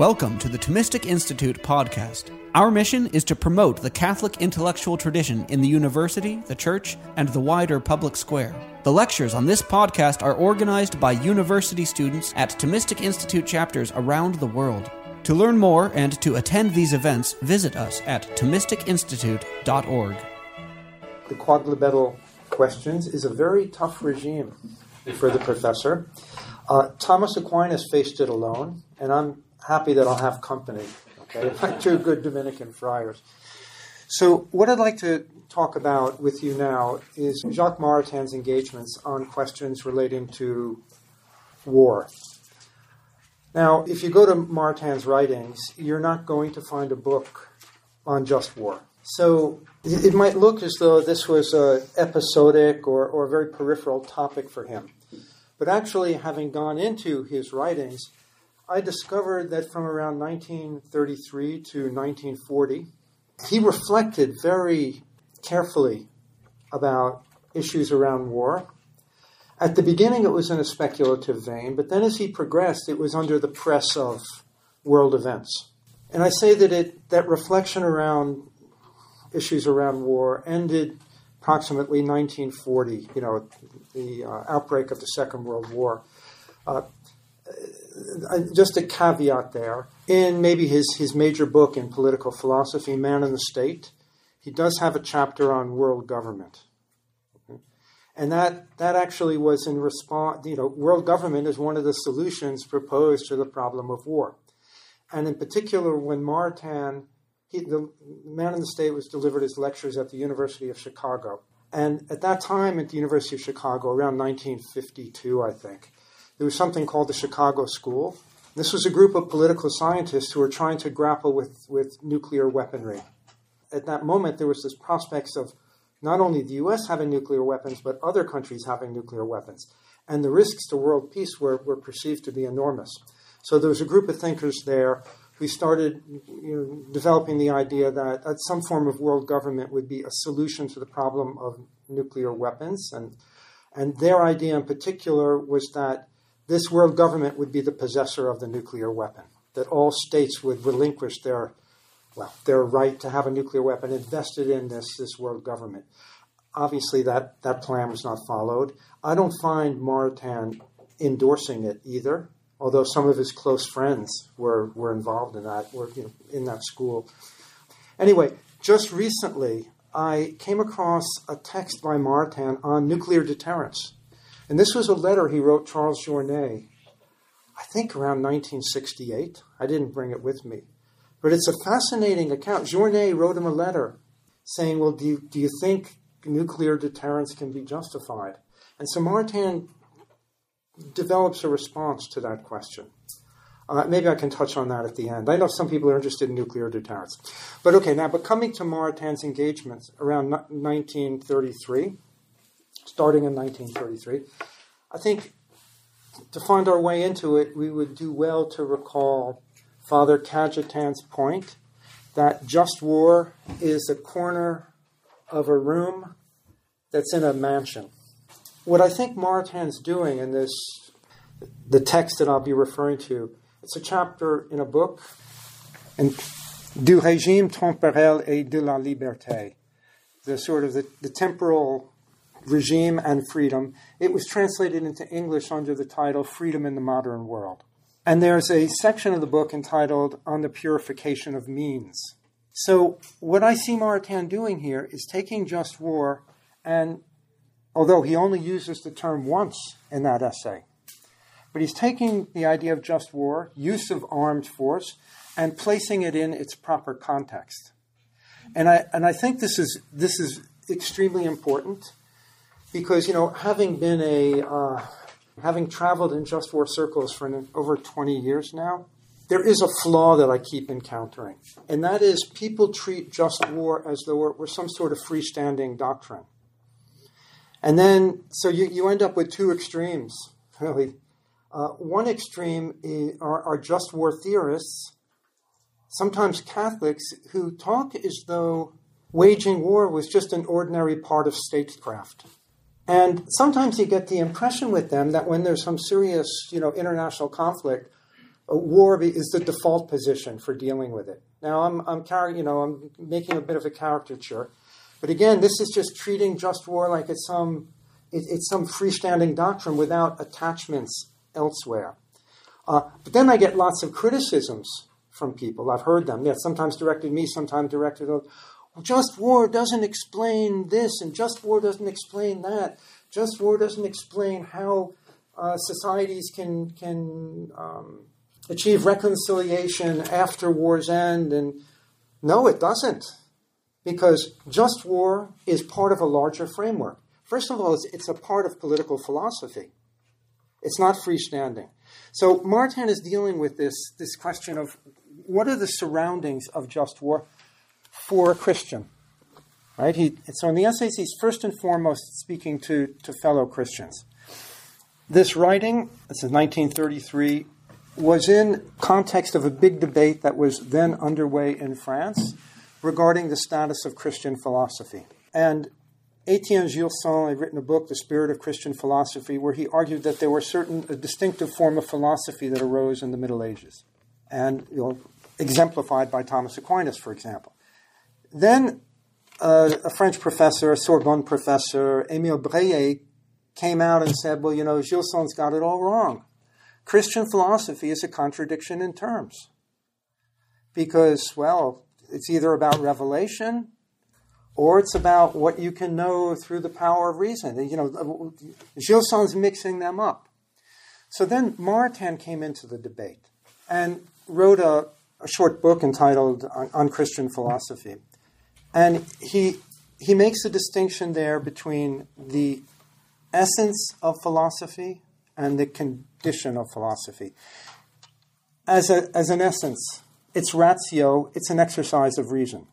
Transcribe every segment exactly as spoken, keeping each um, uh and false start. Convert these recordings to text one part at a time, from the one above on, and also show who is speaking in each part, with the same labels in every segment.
Speaker 1: Welcome to the Thomistic Institute podcast. Our mission is to promote the Catholic intellectual tradition in the university, the church, and the wider public square. The lectures on this podcast are organized by university students at Thomistic Institute chapters around the world. To learn more and to attend these events, visit us at thomistic institute dot org.
Speaker 2: The quadrilateral questions is a very tough regime for the professor. Uh, Thomas Aquinas faced it alone, and I'm happy that I'll have company, okay, my two good Dominican friars. So what I'd like to talk about with you now is Jacques Maritain's engagements on questions relating to war. Now, if you go to Maritain's writings, you're not going to find a book on just war. So it might look as though this was an episodic or, or a very peripheral topic for him. But actually, having gone into his writings, I discovered that from around nineteen thirty-three to nineteen forty, he reflected very carefully about issues around war. At the beginning, it was in a speculative vein, but then as he progressed, it was under the press of world events. And I say that it that reflection around issues around war ended approximately nineteen forty, you know, the uh, outbreak of the Second World War. Uh, just a caveat there. In maybe his, his major book in political philosophy, Man and the State, he does have a chapter on world government. Okay? And that, that actually was in response, you know, world government is one of the solutions proposed to the problem of war. And in particular, when Maritain, he, the Man and the State was delivered his lectures at the University of Chicago. And at that time at the University of Chicago, around nineteen fifty-two, I think, there was something called the Chicago School. This was a group of political scientists who were trying to grapple with, with nuclear weaponry. At that moment, there was this prospects of not only the U S having nuclear weapons, but other countries having nuclear weapons. And the risks to world peace were, were perceived to be enormous. So there was a group of thinkers there who started you know, developing the idea that, that some form of world government would be a solution to the problem of nuclear weapons. And, and their idea in particular was that this world government would be the possessor of the nuclear weapon, that all states would relinquish their, well, their right to have a nuclear weapon invested in this, this world government. Obviously, that, that plan was not followed. I don't find Maritain endorsing it either, although some of his close friends were, were involved in that, were you know, in that school. Anyway, just recently, I came across a text by Maritain on nuclear deterrence. And this was a letter he wrote Charles Journet, I think around nineteen sixty-eight. I didn't bring it with me. But it's a fascinating account. Journet wrote him a letter saying, well, do you, do you think nuclear deterrence can be justified? And so Maritain develops a response to that question. Uh, maybe I can touch on that at the end. I know some people are interested in nuclear deterrence. But okay, now, but coming to Maritain's engagements around nineteen thirty-three, starting in nineteen thirty-three, I think to find our way into it, we would do well to recall Father Cajetan's point that just war is a corner of a room that's in a mansion. What I think Maritain's doing in this, the text that I'll be referring to, it's a chapter in a book, in Du régime temporel et de la liberté, the sort of the, the temporal regime and freedom. It was translated into English under the title Freedom in the Modern World. And there's a section of the book entitled On the Purification of Means. So what I see Maritain doing here is taking just war, and although he only uses the term once in that essay, but he's taking the idea of just war, use of armed force, and placing it in its proper context. And I and I think this is this is extremely important. Because, you know, having been a, uh, having traveled in just war circles for an, over twenty years now, there is a flaw that I keep encountering. And that is people treat just war as though it were some sort of freestanding doctrine. And then, so you, you end up with two extremes, really. Uh, one extreme is, are, are just war theorists, sometimes Catholics, who talk as though waging war was just an ordinary part of statecraft. And sometimes you get the impression with them that when there's some serious, you know, international conflict, uh, war is the default position for dealing with it. Now, I'm, I'm, car- you know, I'm making a bit of a caricature, but again, this is just treating just war like it's some, it, it's some freestanding doctrine without attachments elsewhere. Uh, but then I get lots of criticisms from people. I've heard them. Yeah, sometimes directed at me, sometimes directed at, well, just war doesn't explain this, and just war doesn't explain that. Just war doesn't explain how uh, societies can can um, achieve reconciliation after war's end. And no, it doesn't, because just war is part of a larger framework. First of all, it's, it's a part of political philosophy. It's not freestanding. So Maritain is dealing with this, this question of what are the surroundings of just war for a Christian, right? He, so in the essays, he's first and foremost speaking to, to fellow Christians. This writing, this is nineteen thirty-three, was in context of a big debate that was then underway in France regarding the status of Christian philosophy. And Étienne Gilson had written a book, The Spirit of Christian Philosophy, where he argued that there were certain, a distinctive form of philosophy that arose in the Middle Ages, and you know, exemplified by Thomas Aquinas, for example. Then uh, a French professor, a Sorbonne professor, Émile Breillet, came out and said, well, you know, Gilson's got it all wrong. Christian philosophy is a contradiction in terms. Because, well, it's either about revelation or it's about what you can know through the power of reason. You know, Gilson's mixing them up. So then Maritain came into the debate and wrote a, a short book entitled On, On Christian Philosophy. And he he makes a distinction there between the essence of philosophy and the condition of philosophy. As a as an essence, it's ratio, it's an exercise of reason.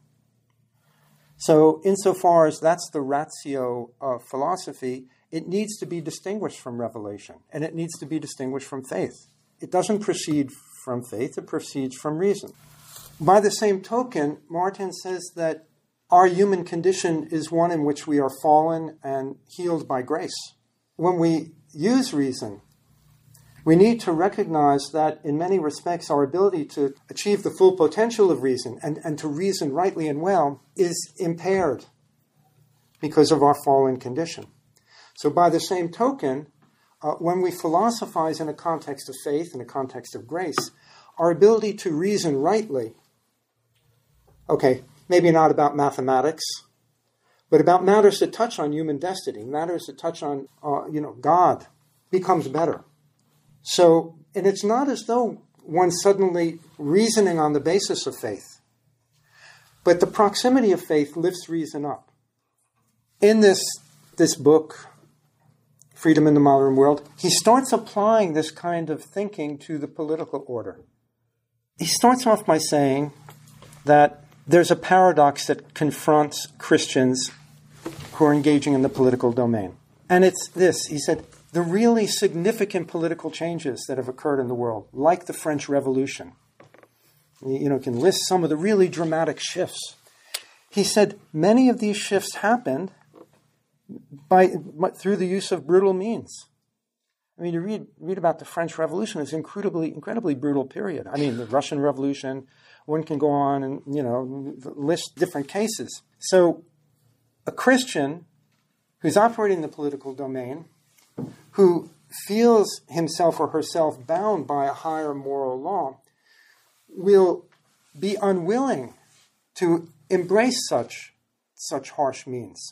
Speaker 2: So insofar as that's the ratio of philosophy, it needs to be distinguished from revelation, and it needs to be distinguished from faith. It doesn't proceed from faith, it proceeds from reason. By the same token, Maritain says that our human condition is one in which we are fallen and healed by grace. When we use reason, we need to recognize that in many respects our ability to achieve the full potential of reason and, and to reason rightly and well is impaired because of our fallen condition. So by the same token, uh, when we philosophize in a context of faith, in a context of grace, our ability to reason rightly, okay, maybe not about mathematics, but about matters that touch on human destiny, matters that touch on, uh, you know, God, becomes better. So, and it's not as though one's suddenly reasoning on the basis of faith, but the proximity of faith lifts reason up. In this, this book, Freedom in the Modern World, he starts applying this kind of thinking to the political order. He starts off by saying that there's a paradox that confronts Christians who are engaging in the political domain. And it's this, he said, the really significant political changes that have occurred in the world, like the French Revolution, you know, can list some of the really dramatic shifts. He said many of these shifts happened by through the use of brutal means. I mean, you read read about the French Revolution, it's an incredibly, incredibly brutal period. I mean, the Russian Revolution, one can go on and, you know, list different cases. So a Christian who's operating in the political domain, who feels himself or herself bound by a higher moral law, will be unwilling to embrace such, such harsh means.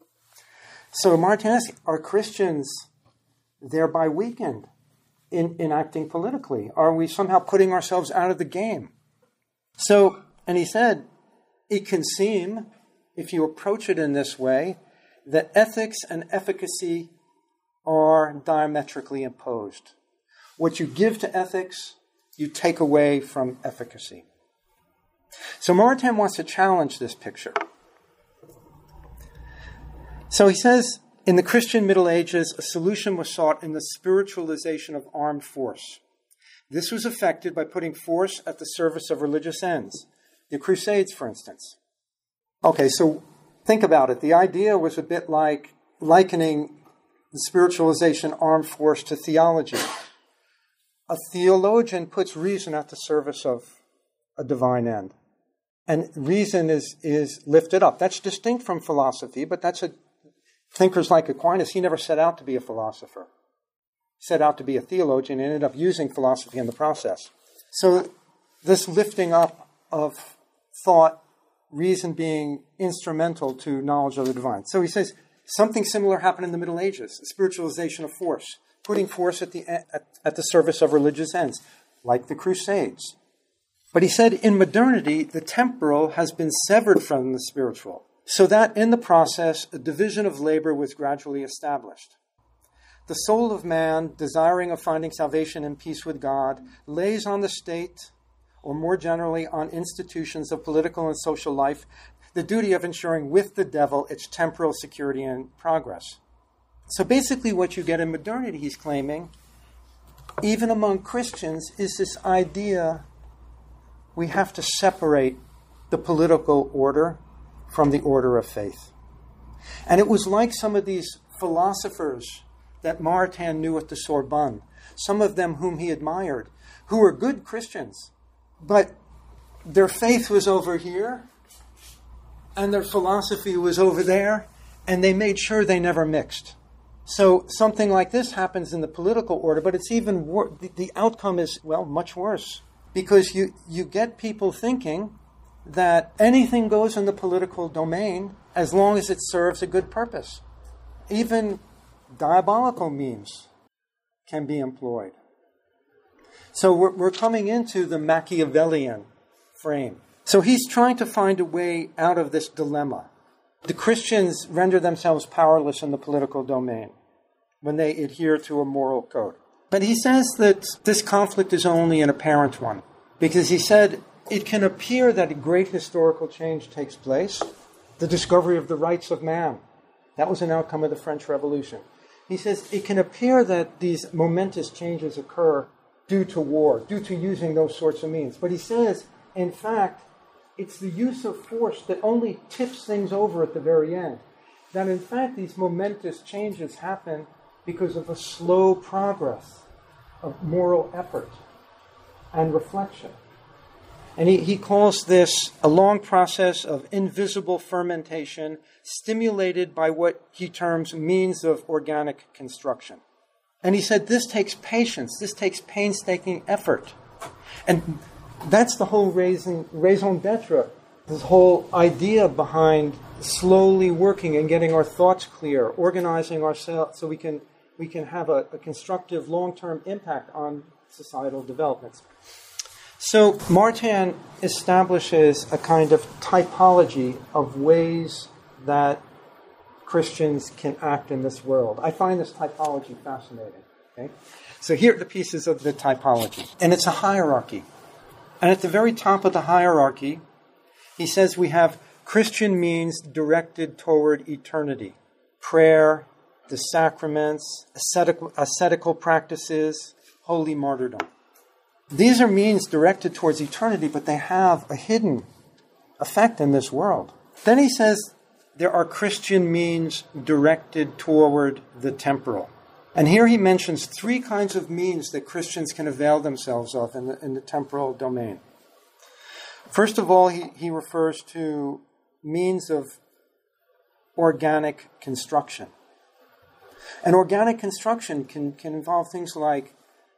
Speaker 2: So Maritain asks, are Christians thereby weakened in, in acting politically? Are we somehow putting ourselves out of the game? So, and he said, it can seem, if you approach it in this way, that ethics and efficacy are diametrically opposed. What you give to ethics, you take away from efficacy. So Maritain wants to challenge this picture. So he says, in the Christian Middle Ages, a solution was sought in the spiritualization of armed force. This was effected by putting force at the service of religious ends. The Crusades, for instance. Okay, so think about it. The idea was a bit like likening the spiritualization armed force to theology. a theologian puts reason at the service of a divine end. And reason is, is lifted up. That's distinct from philosophy, but that's a thinkers like Aquinas. He never set out to be a philosopher. He set out to be a theologian and ended up using philosophy in the process. So this lifting up of thought, reason being instrumental to knowledge of the divine. So he says something similar happened in the Middle Ages, a spiritualization of force, putting force at the, at, at the service of religious ends, like the Crusades. But he said in modernity, the temporal has been severed from the spiritual, so that in the process, a division of labor was gradually established. The soul of man, desiring of finding salvation and peace with God, lays on the state, or more generally on institutions of political and social life, the duty of ensuring with the devil its temporal security and progress. So basically what you get in modernity, he's claiming, even among Christians, is this idea we have to separate the political order from the order of faith. And it was like some of these philosophers that Maritain knew at the Sorbonne, some of them whom he admired, who were good Christians, but their faith was over here and their philosophy was over there, and they made sure they never mixed. So something like this happens in the political order, but it's even wor- the, the outcome is, well, much worse. Because you, you get people thinking that anything goes in the political domain as long as it serves a good purpose. Even diabolical means can be employed. So we're, we're coming into the Machiavellian frame. So he's trying to find a way out of this dilemma. The Christians render themselves powerless in the political domain when they adhere to a moral code. But he says that this conflict is only an apparent one, because he said it can appear that a great historical change takes place, the discovery of the rights of man. That was an outcome of the French Revolution. He says it can appear that these momentous changes occur due to war, due to using those sorts of means. But he says, in fact, it's the use of force that only tips things over at the very end. That in fact these momentous changes happen because of a slow progress of moral effort and reflection. And he, he calls this a long process of invisible fermentation stimulated by what he terms means of organic construction. And he said this takes patience, this takes painstaking effort. And that's the whole raison, raison d'etre, this whole idea behind slowly working and getting our thoughts clear, organizing ourselves so we can we can have a, a constructive long-term impact on societal developments. So Maritain establishes a kind of typology of ways that Christians can act in this world. I find this typology fascinating. Okay? So here are the pieces of the typology. And it's a hierarchy. And at the very top of the hierarchy, he says we have Christian means directed toward eternity. Prayer, the sacraments, ascetical, ascetical practices, holy martyrdom. These are means directed towards eternity, but they have a hidden effect in this world. Then he says there are Christian means directed toward the temporal. And here he mentions three kinds of means that Christians can avail themselves of in the, in the temporal domain. First of all, he, he refers to means of organic construction. And organic construction can, can involve things like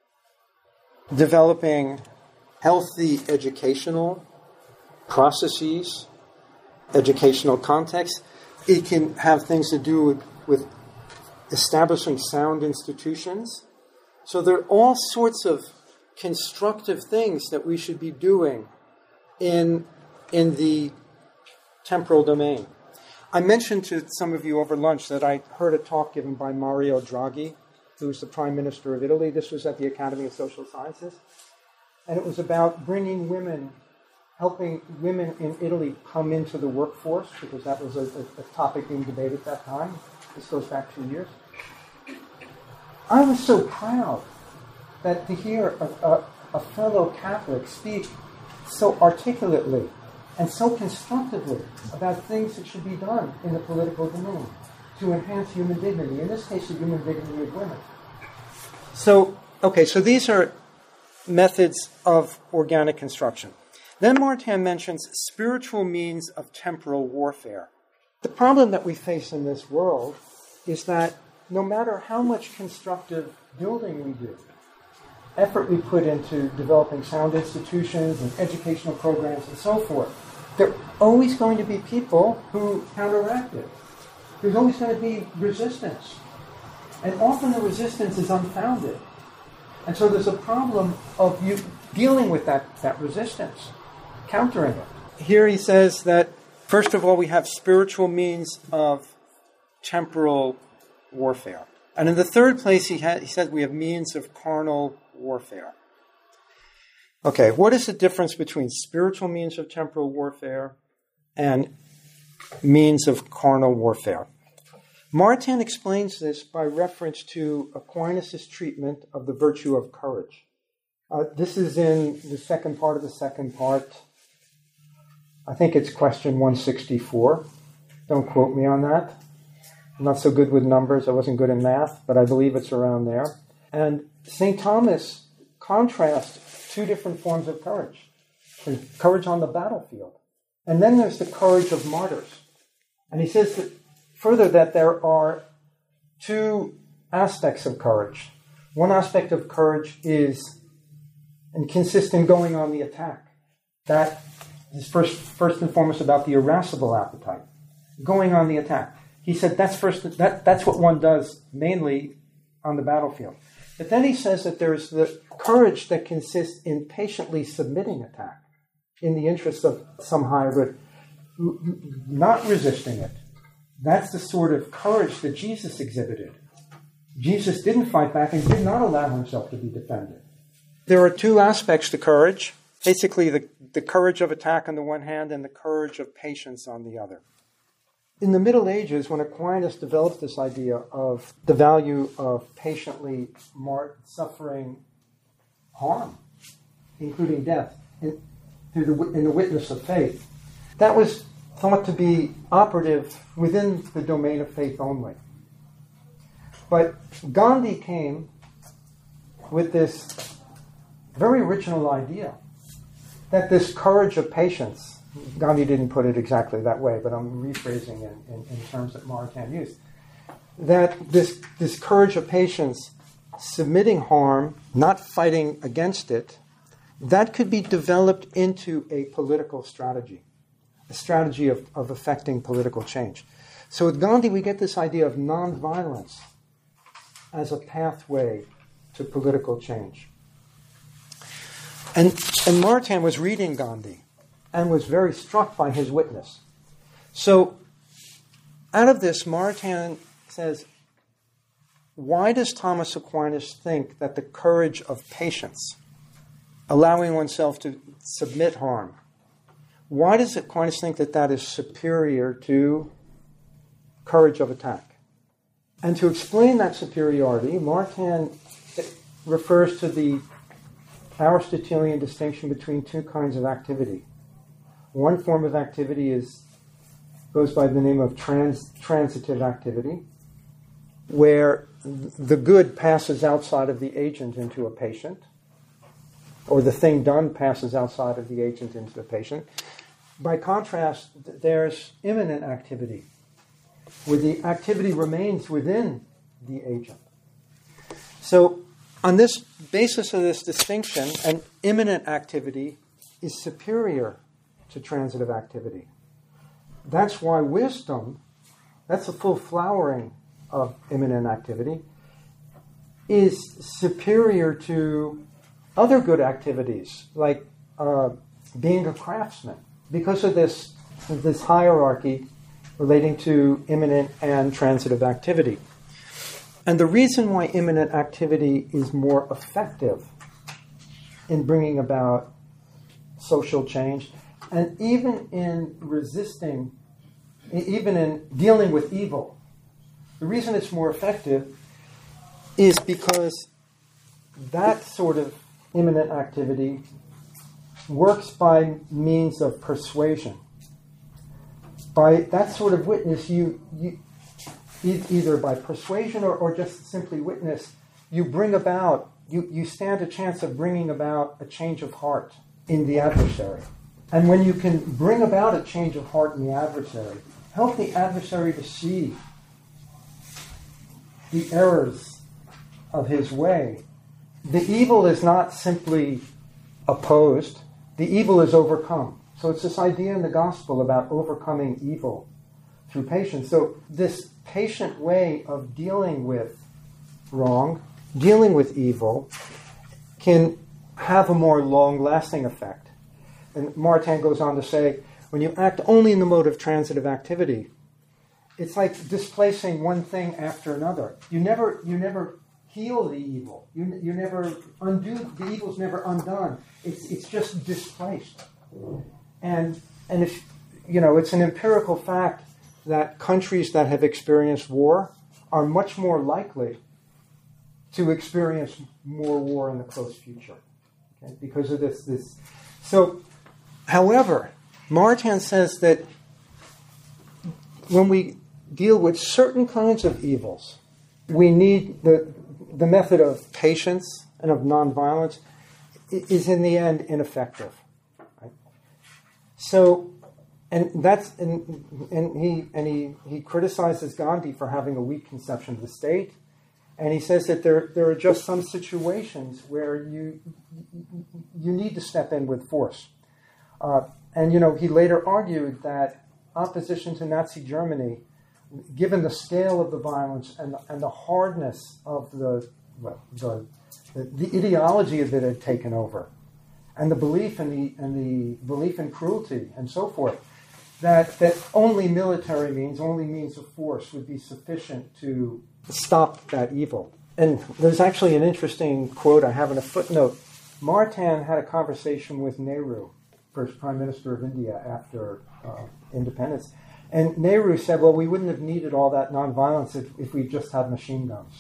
Speaker 2: developing healthy educational processes, educational contexts. It can have things to do with, with establishing sound institutions. So there are all sorts of constructive things that we should be doing in, in the temporal domain. I mentioned to some of you over lunch that I heard a talk given by Mario Draghi, who's the Prime Minister of Italy. This was at the Academy of Social Sciences. And it was about bringing women, helping women in Italy come into the workforce, because that was a, a, a topic being debated at that time. This goes back two years. I was so proud that to hear a, a, a fellow Catholic speak so articulately and so constructively about things that should be done in the political domain to enhance human dignity, in this case, the human dignity of women. So, okay, so these are methods of organic construction. Then Maritain mentions spiritual means of temporal warfare. The problem that we face in this world is that no matter how much constructive building we do, effort we put into developing sound institutions and educational programs and so forth, there are always going to be people who counteract it. There's always going to be resistance. And often the resistance is unfounded. And so there's a problem of you dealing with that, that resistance, countering it. Here he says that, first of all, we have spiritual means of temporal warfare. And in the third place, he, ha- he says we have means of carnal warfare. Okay, what is the difference between spiritual means of temporal warfare and means of carnal warfare? Maritain explains this by reference to Aquinas' treatment of the virtue of courage. Uh, this is in the second part of the second part. I think it's question one sixty-four. Don't quote me on that. I'm not so good with numbers. I wasn't good in math, but I believe it's around there. And Saint Thomas contrasts two different forms of courage. There's courage on the battlefield. And then there's the courage of martyrs. And he says that further that there are two aspects of courage. One aspect of courage is and consists in going on the attack. That is first, first and foremost about the irascible appetite. Going on the attack. He said that's first. That, that's what one does mainly on the battlefield. But then he says that there's the courage that consists in patiently submitting attack in the interest of some higher good, not resisting it. That's the sort of courage that Jesus exhibited. Jesus didn't fight back and did not allow himself to be defended. There are two aspects to courage. Basically, the, the courage of attack on the one hand and the courage of patience on the other. In the Middle Ages, when Aquinas developed this idea of the value of patiently mar- suffering harm, including death, in, through the, in the witness of faith, that was thought to be operative within the domain of faith only. But Gandhi came with this very original idea that this courage of patience, Gandhi didn't put it exactly that way, but I'm rephrasing in, in, in terms that Maritain used, that this, this courage of patience, submitting harm, not fighting against it, that could be developed into a political strategy, a strategy of, of effecting political change. So with Gandhi, we get this idea of nonviolence as a pathway to political change. And, and Maritain was reading Gandhi and was very struck by his witness. So out of this, Maritain says, why does Thomas Aquinas think that the courage of patience, allowing oneself to submit harm, why does Aquinas think that that is superior to courage of attack? And to explain that superiority, Maritain refers to the Aristotelian distinction between two kinds of activity. One form of activity is goes by the name of trans, transitive activity, where the good passes outside of the agent into a patient, or the thing done passes outside of the agent into the patient. By contrast, there's immanent activity, where the activity remains within the agent. So, on this basis of this distinction, an immanent activity is superior to transitive activity. That's why wisdom, that's the full flowering of immanent activity, is superior to other good activities, like uh, being a craftsman, because of this, this hierarchy relating to immanent and transitive activity. And the reason why immanent activity is more effective in bringing about social change, and even in resisting, even in dealing with evil, the reason it's more effective is because that sort of immanent activity works by means of persuasion. By that sort of witness, you, you either by persuasion or, or just simply witness, you bring about you, you stand a chance of bringing about a change of heart in the adversary. And when you can bring about a change of heart in the adversary, help the adversary to see the errors of his way, the evil is not simply opposed, the evil is overcome. So it's this idea in the gospel about overcoming evil through patience. So this patient way of dealing with wrong, dealing with evil, can have a more long-lasting effect. And Maritain goes on to say, when you act only in the mode of transitive activity, it's like displacing one thing after another. You never, you never heal the evil. You, you never undo, the evil's never undone. It's, it's just displaced. And, and if, you know, it's an empirical fact that countries that have experienced war are much more likely to experience more war in the close future, okay? Because of this, this. So, however, Maritain says that when we deal with certain kinds of evils, we need the the method of patience and of nonviolence is in the end ineffective. Right? So, and that's and, and he and he he criticizes Gandhi for having a weak conception of the state, and he says that there there are just some situations where you you need to step in with force. Uh, and you know, he later argued that opposition to Nazi Germany, given the scale of the violence and and the hardness of the well, the, the the ideology that had taken over, and the belief in the and the belief in cruelty and so forth, that that only military means, only means of force would be sufficient to stop that evil. And there's actually an interesting quote I have in a footnote. Maritain had a conversation with Nehru, first Prime Minister of India after uh, independence. And Nehru said, well, we wouldn't have needed all that nonviolence if, if we just had machine guns.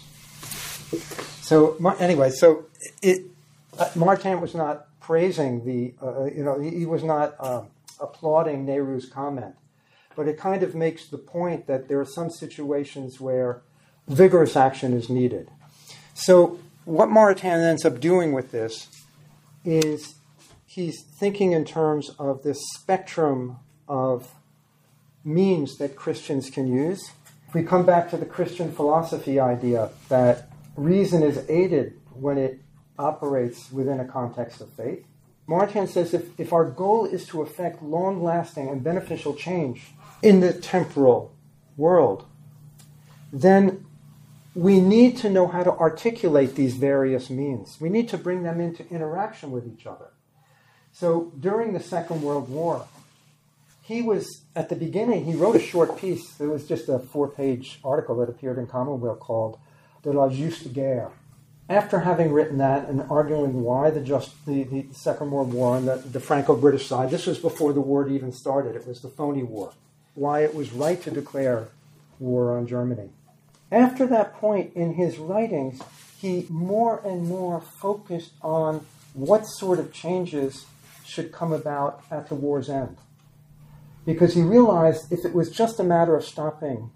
Speaker 2: So anyway, so it, uh, Maritain was not praising the, uh, you know, he, he was not uh, applauding Nehru's comment. But it kind of makes the point that there are some situations where vigorous action is needed. So what Maritain ends up doing with this is he's thinking in terms of this spectrum of means that Christians can use. If we come back to the Christian philosophy idea that reason is aided when it operates within a context of faith, Maritain says if, if our goal is to effect long-lasting and beneficial change in the temporal world, then we need to know how to articulate these various means. We need to bring them into interaction with each other. So during the Second World War, he was, at the beginning, he wrote a short piece. It was just a four-page article that appeared in Commonweal called De la Juste Guerre. After having written that and arguing why the, just, the, the Second World War and the, the Franco-British side, this was before the war even started. It was the phony war. Why it was right to declare war on Germany. After that point in his writings, he more and more focused on what sort of changes should come about at the war's end. Because he realized if it was just a matter of stopping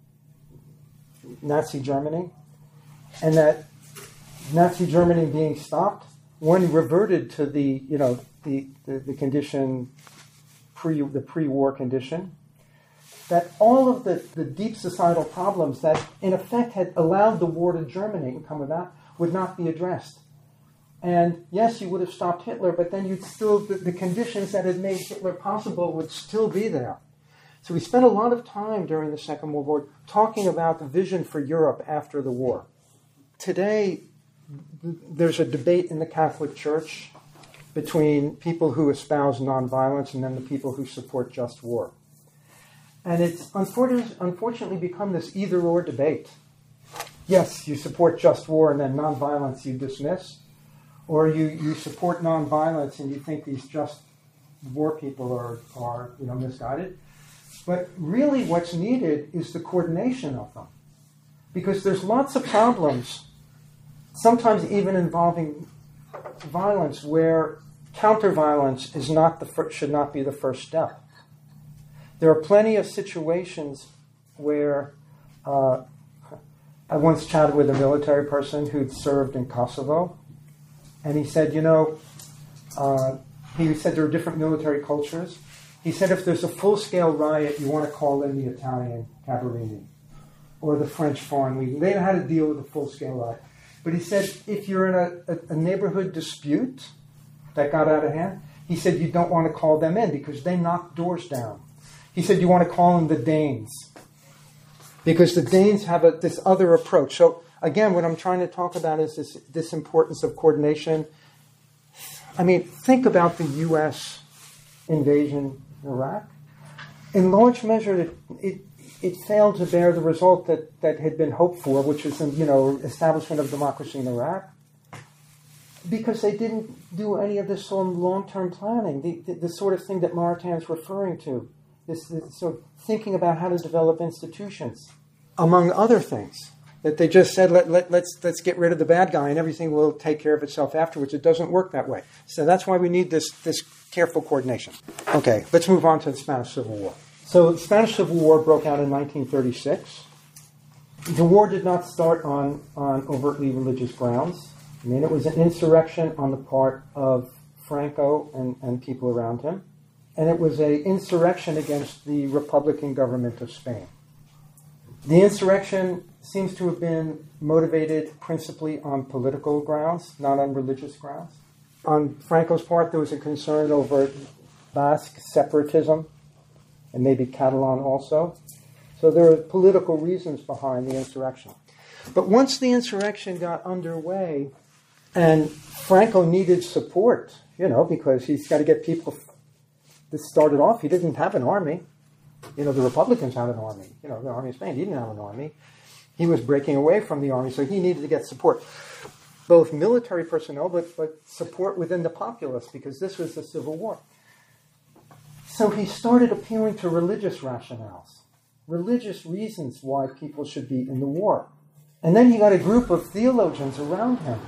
Speaker 2: Nazi Germany, and that Nazi Germany being stopped, one reverted to the, you know, the, the, the condition, pre, the pre-war condition, that all of the, the deep societal problems that in effect had allowed the war to germinate and come about would not be addressed. And yes, you would have stopped Hitler, but then you'd still, the, the conditions that had made Hitler possible would still be there. So we spent a lot of time during the Second World War talking about the vision for Europe after the war. Today, there's a debate in the Catholic Church between people who espouse nonviolence and then the people who support just war. And it's unfortunately become this either-or debate. Yes, you support just war and then nonviolence you dismiss. Or you, you support nonviolence and you think these just war people are, are you know, misguided. But really what's needed is the coordination of them. Because there's lots of problems, sometimes even involving violence, where counter-violence is not the fir- should not be the first step. There are plenty of situations where uh, I once chatted with a military person who'd served in Kosovo, And he said, you know, uh, he said there are different military cultures. He said if there's a full-scale riot, you want to call in the Italian Cavalry or the French Foreign Legion. They know how to deal with a full-scale riot. But he said if you're in a, a, a neighborhood dispute that got out of hand, he said you don't want to call them in because they knock doors down. He said you want to call in the Danes because the Danes have a, this other approach. So again, what I'm trying to talk about is this, this importance of coordination. I mean, think about the U S invasion in Iraq. In large measure, it, it, it failed to bear the result that, that had been hoped for, which is, you know, establishment of democracy in Iraq, because they didn't do any of this long-term planning, the, the, the sort of thing that Maritain referring to, this, this sort of thinking about how to develop institutions, among other things. That they just said, let, let, let's let's get rid of the bad guy and everything will take care of itself afterwards. It doesn't work that way. So that's why we need this, this careful coordination. Okay, let's move on to the Spanish Civil War. So the Spanish Civil War broke out in nineteen thirty-six. The war did not start on, on overtly religious grounds. I mean, it was an insurrection on the part of Franco and, and people around him. And it was an insurrection against the Republican government of Spain. The insurrection seems to have been motivated principally on political grounds, not on religious grounds. On Franco's part, there was a concern over Basque separatism, and maybe Catalan also. So there are political reasons behind the insurrection. But once the insurrection got underway, and Franco needed support, you know, because he's got to get people. This started off, he didn't have an army. You know, the Republicans had an army. You know, the army of Spain, he didn't have an army. He was breaking away from the army, so he needed to get support. Both military personnel, but, but support within the populace, because this was the Civil War. So he started appealing to religious rationales, religious reasons why people should be in the war. And then he got a group of theologians around him,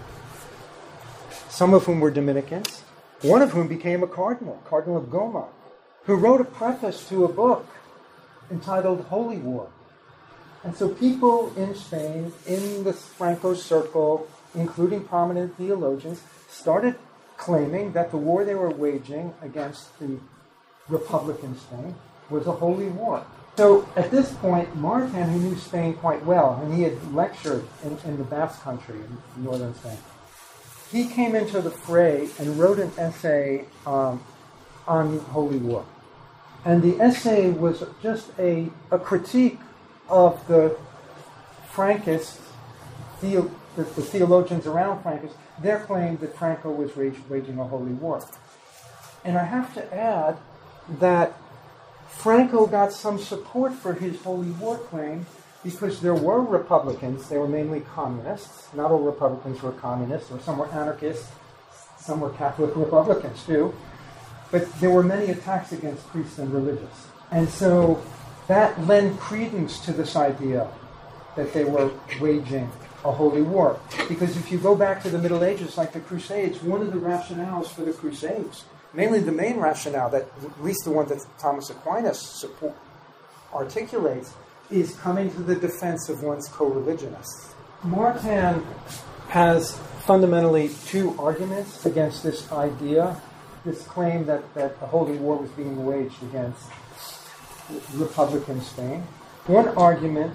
Speaker 2: some of whom were Dominicans, one of whom became a cardinal, Cardinal of Goma, who wrote a preface to a book entitled Holy War. And so people in Spain, in the Franco circle, including prominent theologians, started claiming that the war they were waging against the Republican Spain was a holy war. So at this point, Maritain, who knew Spain quite well, and he had lectured in, in the Basque country in northern Spain, he came into the fray and wrote an essay um, on holy war. And the essay was just a, a critique of the Frankists, the, the, the theologians around Frankists, their claim that Franco was wage, waging a holy war. And I have to add that Franco got some support for his holy war claim because there were Republicans, they were mainly communists. Not all Republicans were communists, or some were anarchists, some were Catholic Republicans too. But there were many attacks against priests and religious. And so that lent credence to this idea that they were waging a holy war. Because if you go back to the Middle Ages, like the Crusades, one of the rationales for the Crusades, mainly the main rationale, that at least the one that Thomas Aquinas support, articulates, is coming to the defense of one's co-religionists. Maritain has fundamentally two arguments against this idea, this claim that, that a holy war was being waged against Republican Spain. One argument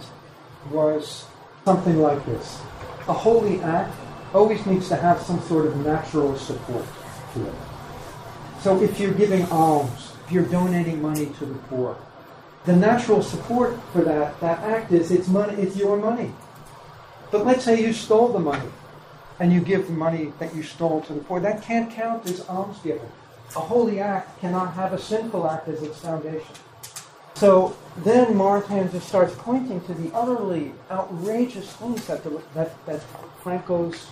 Speaker 2: was something like this. A holy act always needs to have some sort of natural support to it. So if you're giving alms, if you're donating money to the poor, the natural support for that, that act is it's money, it's your money. But let's say you stole the money and you give the money that you stole to the poor. That can't count as alms giving. A holy act cannot have a sinful act as its foundation. So then Maritain just starts pointing to the utterly outrageous things that, the, that, that Franco's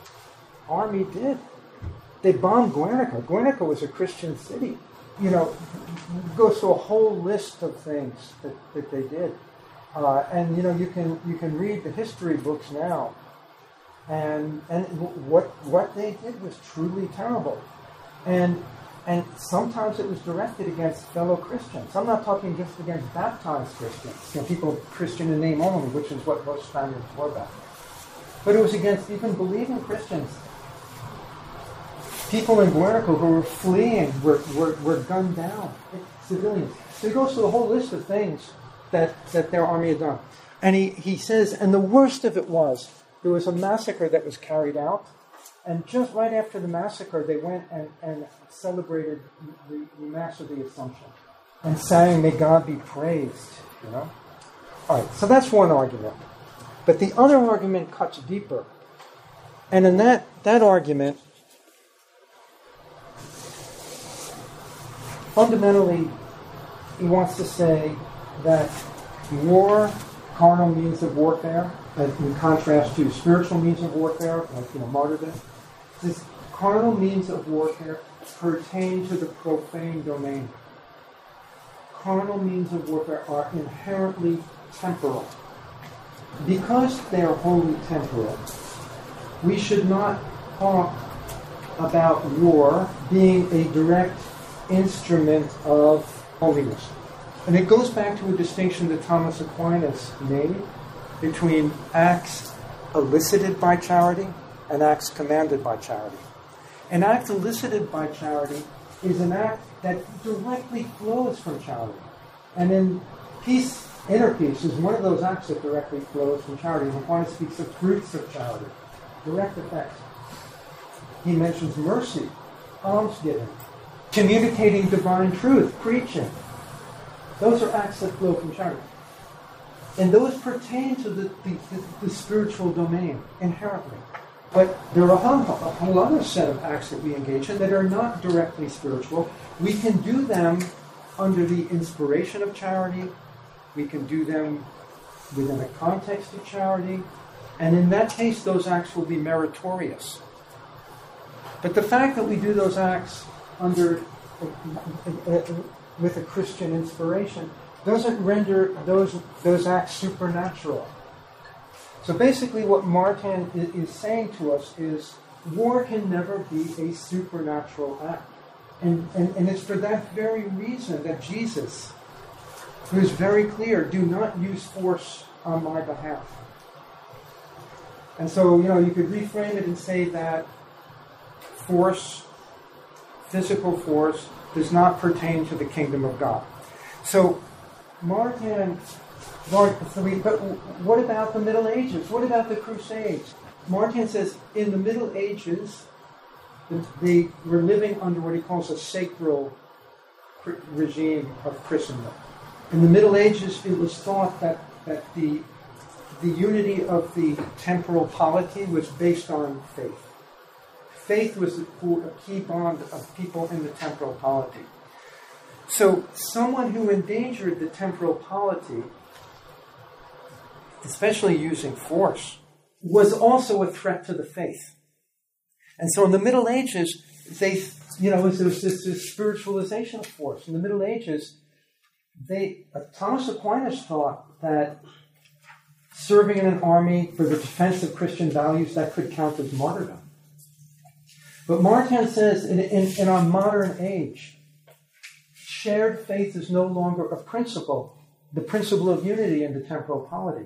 Speaker 2: army did. They bombed Guernica. Guernica was a Christian city. You know, goes through a whole list of things that, that they did. Uh, and, you know, you can you can read the history books now. And and what what they did was truly terrible. And and sometimes it was directed against fellow Christians. I'm not talking just against baptized Christians, you know, people Christian in name only, which is what most Spaniards were back then. But it was against even believing Christians. people in Guernica who were fleeing were, were, were gunned down, civilians. So he goes through a whole list of things that, that their army had done. And he, he says, and the worst of it was, there was a massacre that was carried out, and just right after the massacre, they went and, and celebrated the, the Mass of the Assumption and sang, "May God be praised," you know? All right, so that's one argument. But the other argument cuts deeper. And in that, that argument, fundamentally, he wants to say that war, carnal means of warfare, in contrast to spiritual means of warfare, like, you know, martyrdom, this carnal means of warfare pertain to the profane domain. Carnal means of warfare are inherently temporal. Because they are wholly temporal, we should not talk about war being a direct instrument of holiness. And it goes back to a distinction that Thomas Aquinas made between acts elicited by charity and acts commanded by charity. An act elicited by charity is an act that directly flows from charity. And in peace, inner peace is one of those acts that directly flows from charity. And Aquinas speaks of fruits of charity, direct effects. He mentions mercy, almsgiving, communicating divine truth, preaching. Those are acts that flow from charity. And those pertain to the, the, the, the spiritual domain inherently. But there are a whole, a whole other set of acts that we engage in that are not directly spiritual. We can do them under the inspiration of charity. We can do them within a context of charity. And in that case, those acts will be meritorious. But the fact that we do those acts under with a Christian inspiration doesn't render those those acts supernatural. So basically what Martin is saying to us is war can never be a supernatural act. And, and, and it's for that very reason that Jesus, who is very clear, do not use force on my behalf. And so, you know, you could reframe it and say that force, physical force, does not pertain to the kingdom of God. So Martin, but what about the Middle Ages? What about the Crusades? Martin says in the Middle Ages, they were living under what he calls a sacral regime of Christendom. In the Middle Ages, it was thought that, that the, the unity of the temporal polity was based on faith. Faith was a key bond of people in the temporal polity. So someone who endangered the temporal polity, especially using force, was also a threat to the faith. And so in the Middle Ages, they, you know, there was this, this spiritualization of force. In the Middle Ages, they, uh, Thomas Aquinas thought that serving in an army for the defense of Christian values, that could count as martyrdom. But Martin says in, in, in our modern age, shared faith is no longer a principle, the principle of unity in the temporal polity.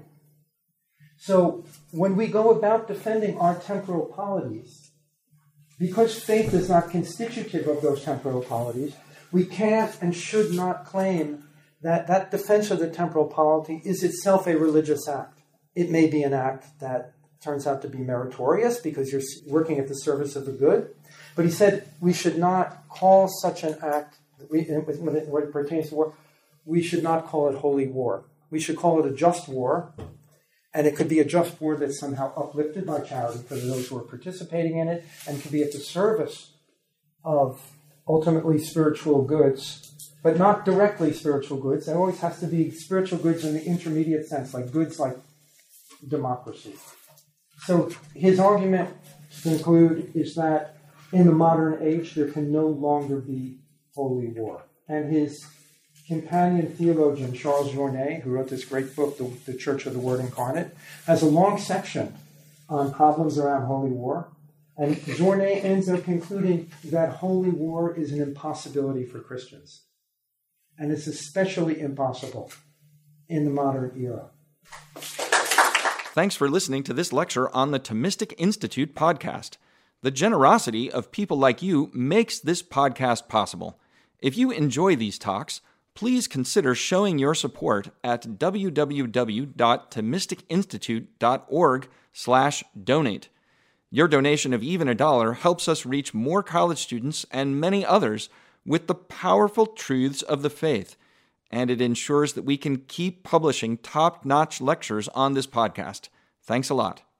Speaker 2: So when we go about defending our temporal polities, because faith is not constitutive of those temporal polities, we can't and should not claim that that defense of the temporal polity is itself a religious act. It may be an act that turns out to be meritorious because you're working at the service of the good. But he said we should not call such an act, when it, when it pertains to war, we should not call it holy war. We should call it a just war. And it could be a just war that's somehow uplifted by charity for those who are participating in it, and could be at the service of ultimately spiritual goods, but not directly spiritual goods. There always has to be spiritual goods in the intermediate sense, like goods like democracy. So his argument, to conclude, is that in the modern age there can no longer be holy war. And his companion theologian, Charles Journet, who wrote this great book, The, the Church of the Word Incarnate, has a long section on problems around holy war. And Journet ends up concluding that holy war is an impossibility for Christians. And it's especially impossible in the modern era.
Speaker 3: Thanks for listening to this lecture on the Thomistic Institute podcast. The generosity of people like you makes this podcast possible. If you enjoy these talks, please consider showing your support at w w w dot thomistic institute dot org slash donate. Your donation of even a dollar helps us reach more college students and many others with the powerful truths of the faith, and it ensures that we can keep publishing top-notch lectures on this podcast. Thanks a lot.